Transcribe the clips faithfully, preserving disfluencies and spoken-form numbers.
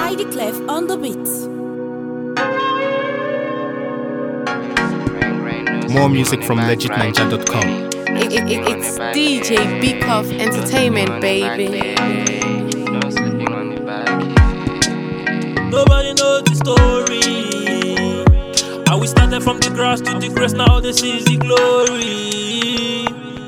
Heidi Clef on the beat. More music from legit ninja dot com. It, it, it, it's D J B-Cuff Entertainment, baby. Nobody knows the story. How we started from the grass to the grace, now this is the glory.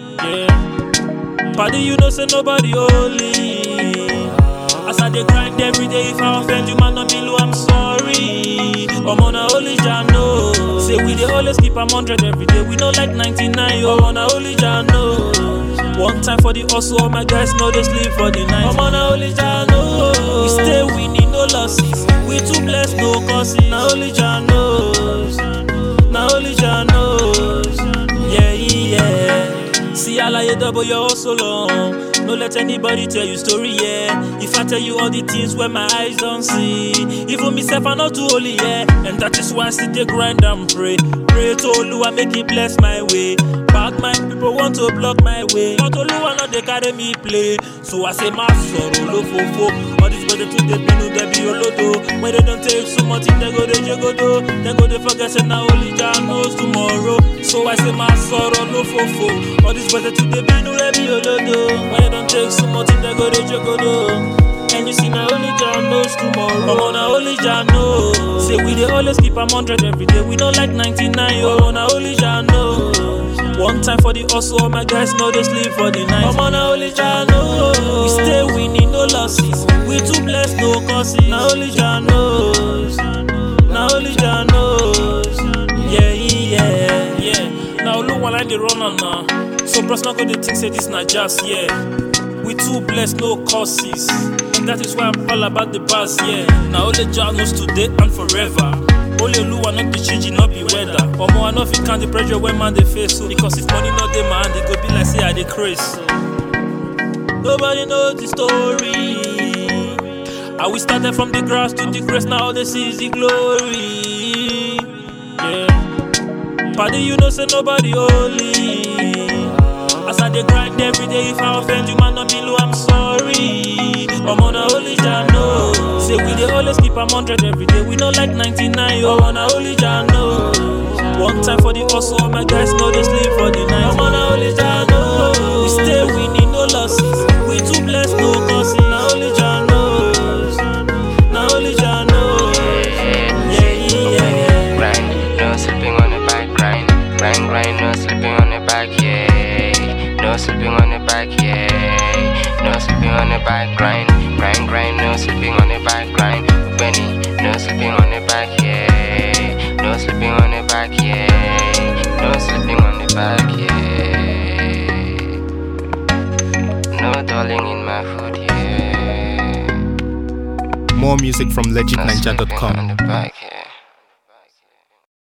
Yeah. Paddy, you know, say nobody holy. As I dey grind every day, if I offend you, man, not me, I'm sorry. I'm on a holy jano. Say we dey always keep am hundred every day. We know like ninety-nine, I'm on a holy jano. One time for the hustle, all my guys know they sleep for the night. I'm on a holy jano. We stay winning, no losses. We too blessed, no curses. Na holy janos, na holy janos. Yeah, yeah. See, I like double your hustle long. No let anybody tell you story, yeah. If I tell you all the things where my eyes don't see, even myself I'm not too holy, yeah. And that is why I sit there grind and pray. Pray to Oluwa, make it bless my way. Bad mind people want to block my way, but Oluwa not they carry me play. So I say my sorrow, lo fofo. All this brother to the pinu, they be olodo. When they don't take so much, they go they go do. They go they forget say now only Jah knows tomorrow. So I say my sorrow, lo fofo. All this brother to the pinu, they be olodo. When they don't take so much, they go they go do. And you see now only Jah knows tomorrow. I'm on a holy Jah knows. Say we dey always keep am hundred every day. We don't like ninety-nine. I'm on a holy Jah knows. One time for the hustle, all my guys know they sleep for the night. I'm on a holy Jah knows. We stay winning, no losses. We too blessed, no curses. Na holy Jah knows. Na holy Jah knows. Yeah, yeah, yeah. Now look what I dey run on now. So bros not gonna think say this not just yeah. We too blessed, no curses. And that is why I'm all about the bars, yeah. Now only Jah knows today and forever. Only Oluwa not be changing, not be weather. Or more I know if you can't the pressure when man they face so. Because if money not dey my hand, they go be like say I dey craze. Nobody knows the story. How we started from the grass to the grace, now this is the glory. Yeah. Paddy, you know say nobody holy. As I dey grind every day, if I offend you, man, not me, I'm sorry. I'm on a holy jano. Say we dey always keep am hundred every day. We know like ninety-nine, I'm on a holy jano. One time for the hustle, all my guys know they sleep for the night. I'm on a holy jano. We stay winning, no losses. We too blessed, no curses. Na holy janos, na holy janos. Yeah, yeah, yeah. Grind, no sleeping on the back, grind, grind, grind, no sleeping on the back, yeah. No sleeping on the back, yeah. No sleeping on the back, grind, grind, grind. No sleeping on the back, grind. Benny, no sleeping on the back, yeah. No sleeping on the back, yeah. No sleeping on the back, yeah. No dwelling in my food, yeah. More music from legit ninja dot com. On the back.